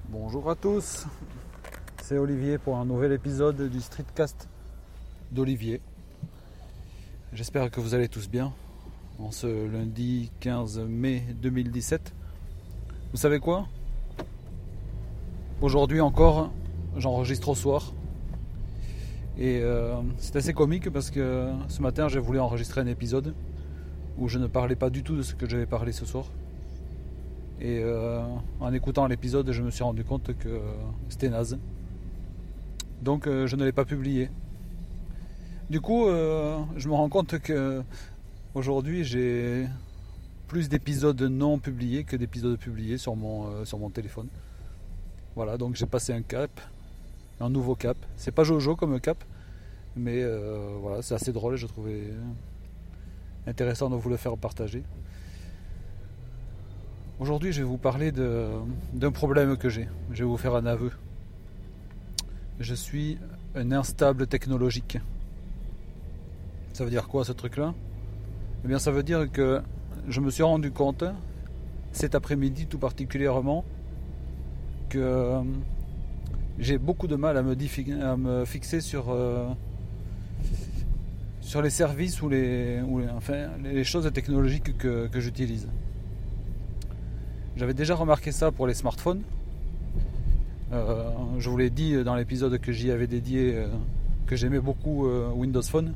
Bonjour à tous, c'est Olivier pour un nouvel épisode du Streetcast d'Olivier. J'espère que vous allez tous bien en ce lundi 15 mai 2017. Vous savez quoi ? Aujourd'hui encore, j'enregistre au soir. Et c'est assez comique parce que ce matin j'ai voulu enregistrer un épisode où je ne parlais pas du tout de ce que je vais parler ce soir. Et en écoutant l'épisode, je me suis rendu compte que c'était naze. Donc je ne l'ai pas publié. Du coup, je me rends compte que aujourd'hui j'ai plus d'épisodes non publiés que d'épisodes publiés sur mon téléphone. Voilà, donc j'ai passé un nouveau cap. C'est pas Jojo comme cap, mais voilà, c'est assez drôle et je trouvais intéressant de vous le faire partager. Aujourd'hui, je vais vous parler d'un problème que j'ai. Je vais vous faire un aveu. Je suis un instable technologique. Ça veut dire quoi ce truc-là ? Eh bien, ça veut dire que je me suis rendu compte, cet après-midi tout particulièrement, que j'ai beaucoup de mal à me fixer sur les services ou les choses technologiques que j'utilise. J'avais déjà remarqué ça pour les smartphones. Je vous l'ai dit dans l'épisode que j'y avais dédié, que j'aimais beaucoup Windows Phone.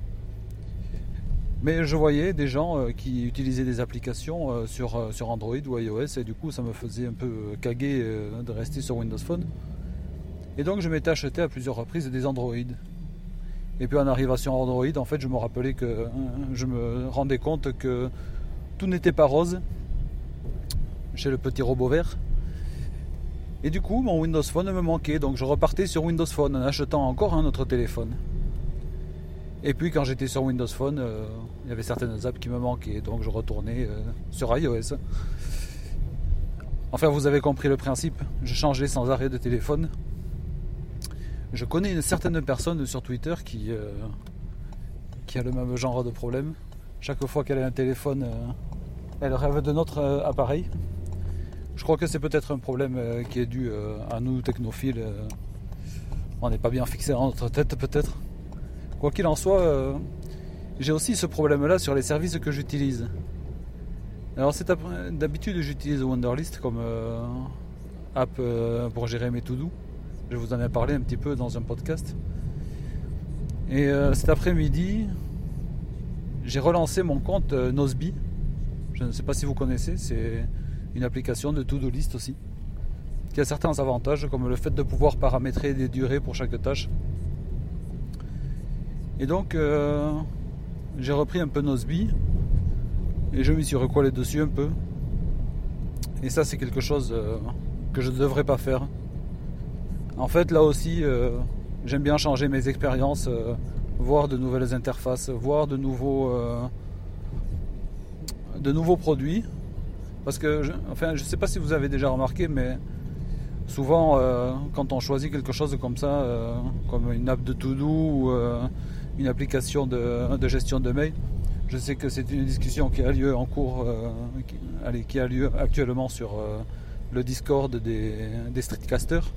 Mais je voyais des gens qui utilisaient des applications sur Android ou iOS et du coup ça me faisait un peu caguer de rester sur Windows Phone. Et donc je m'étais acheté à plusieurs reprises des Android. Et puis en arrivant sur Android, en fait je me rappelais que je me rendais compte que tout n'était pas rose chez le petit robot vert. Et du coup, mon Windows Phone me manquait, donc je repartais sur Windows Phone en achetant encore un autre téléphone. Et puis quand j'étais sur Windows Phone, il y avait certaines apps qui me manquaient, donc je retournais sur iOS. Enfin, vous avez compris le principe, je changeais sans arrêt de téléphone. Je connais une certaine personne sur Twitter qui a le même genre de problème. Chaque fois qu'elle a un téléphone, elle rêve de notre appareil. Je crois que c'est peut-être un problème qui est dû à nous technophiles. On n'est pas bien fixé dans notre tête peut-être. Quoi qu'il en soit, j'ai aussi ce problème-là sur les services que j'utilise. Alors d'habitude j'utilise Wunderlist comme app pour gérer mes to-do. Je vous en ai parlé un petit peu dans un podcast. Et cet après-midi, j'ai relancé mon compte Nozbe. Je ne sais pas si vous connaissez, c'est une application de to-do list aussi, qui a certains avantages comme le fait de pouvoir paramétrer des durées pour chaque tâche. Et donc j'ai repris un peu Nozbe et je m'y suis recollé dessus un peu. Et ça c'est quelque chose que je ne devrais pas faire. En fait là aussi j'aime bien changer mes expériences, voir de nouvelles interfaces, voir de nouveaux produits. Parce que, je ne sais pas si vous avez déjà remarqué, mais souvent, quand on choisit quelque chose comme ça, comme une app de to-do ou une application de gestion de mail, je sais que c'est une discussion qui a lieu en cours, qui a lieu actuellement sur le Discord des streetcasters.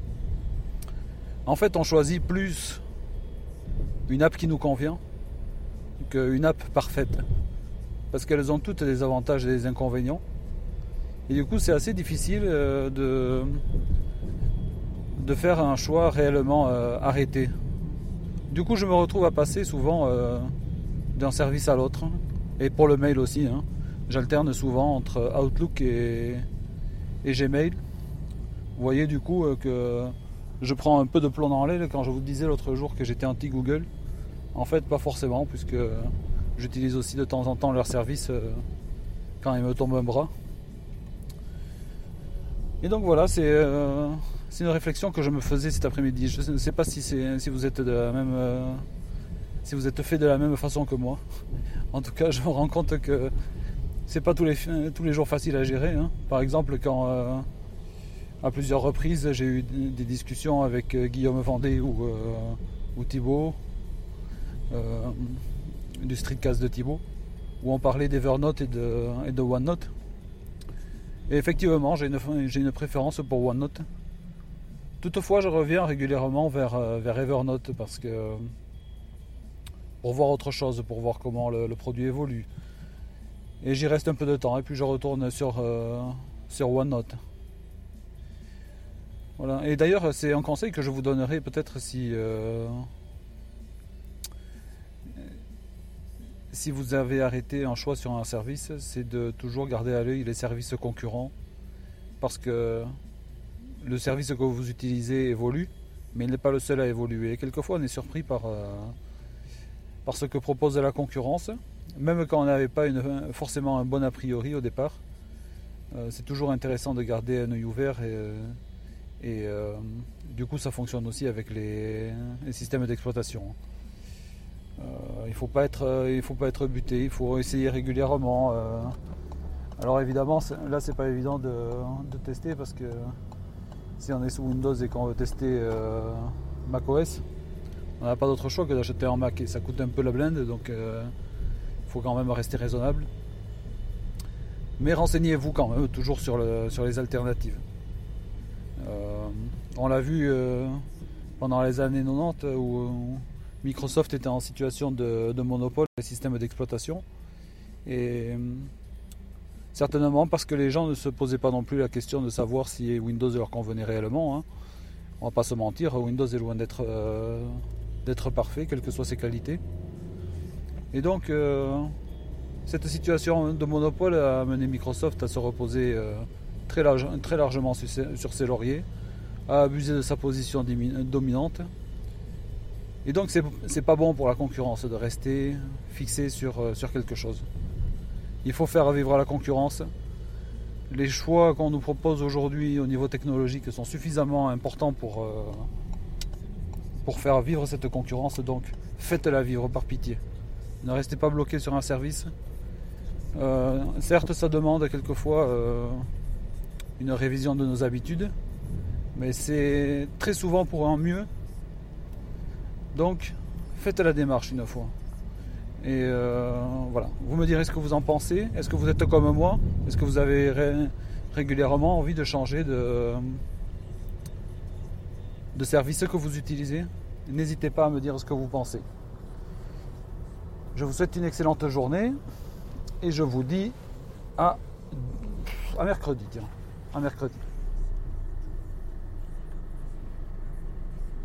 En fait, on choisit plus une app qui nous convient qu'une app parfaite. Parce qu'elles ont toutes des avantages et des inconvénients. Et du coup, c'est assez difficile de faire un choix réellement arrêté. Du coup, je me retrouve à passer souvent d'un service à l'autre. Et pour le mail aussi. J'alterne souvent entre Outlook et Gmail. Vous voyez du coup que je prends un peu de plomb dans l'aile quand je vous disais l'autre jour que j'étais anti-Google. En fait, pas forcément, puisque j'utilise aussi de temps en temps leur service quand il me tombe un bras. Et donc voilà, c'est une réflexion que je me faisais cet après-midi. Je ne sais pas si vous êtes si vous êtes fait de la même façon que moi. En tout cas, je me rends compte que c'est pas tous les jours facile à gérer. Par exemple, quand à plusieurs reprises j'ai eu des discussions avec Guillaume Vendée ou Thibaut, du streetcast de Thibaut, où on parlait d'Evernote et de OneNote. Et effectivement, j'ai une préférence pour OneNote. Toutefois, je reviens régulièrement vers Evernote parce que pour voir autre chose, pour voir comment le produit évolue. Et j'y reste un peu de temps et puis je retourne sur OneNote. Voilà. Et d'ailleurs, c'est un conseil que je vous donnerai peut-être si vous avez arrêté un choix sur un service, c'est de toujours garder à l'œil les services concurrents parce que le service que vous utilisez évolue, mais il n'est pas le seul à évoluer. Et quelquefois, on est surpris par ce que propose la concurrence, même quand on n'avait pas forcément un bon a priori au départ. C'est toujours intéressant de garder un œil ouvert et du coup ça fonctionne aussi avec les systèmes d'exploitation. Il ne faut pas être buté, il faut essayer régulièrement. Alors évidemment là c'est pas évident de tester parce que si on est sous Windows et qu'on veut tester macOS, on n'a pas d'autre choix que d'acheter un Mac et ça coûte un peu la blinde, donc il faut quand même rester raisonnable. Mais renseignez-vous quand même toujours sur les alternatives. On l'a vu pendant les années 90 où Microsoft était en situation de monopole des systèmes d'exploitation. Et certainement parce que les gens ne se posaient pas non plus la question de savoir si Windows leur convenait réellement. Hein. On va pas se mentir, Windows est loin d'être parfait, quelles que soient ses qualités. Et donc, cette situation de monopole a amené Microsoft à se reposer très largement sur ses lauriers, à abuser de sa position dominante. Et donc, c'est pas bon pour la concurrence de rester fixé sur quelque chose. Il faut faire vivre la concurrence. Les choix qu'on nous propose aujourd'hui au niveau technologique sont suffisamment importants pour faire vivre cette concurrence, donc faites-la vivre par pitié. Ne restez pas bloqué sur un service. Certes, ça demande quelquefois une révision de nos habitudes, mais c'est très souvent pour un mieux. Donc, faites la démarche une fois. Et voilà, vous me direz ce que vous en pensez. Est-ce que vous êtes comme moi? Est-ce que vous avez régulièrement envie de changer de service que vous utilisez? N'hésitez pas à me dire ce que vous pensez. Je vous souhaite une excellente journée et je vous dis à mercredi. À mercredi.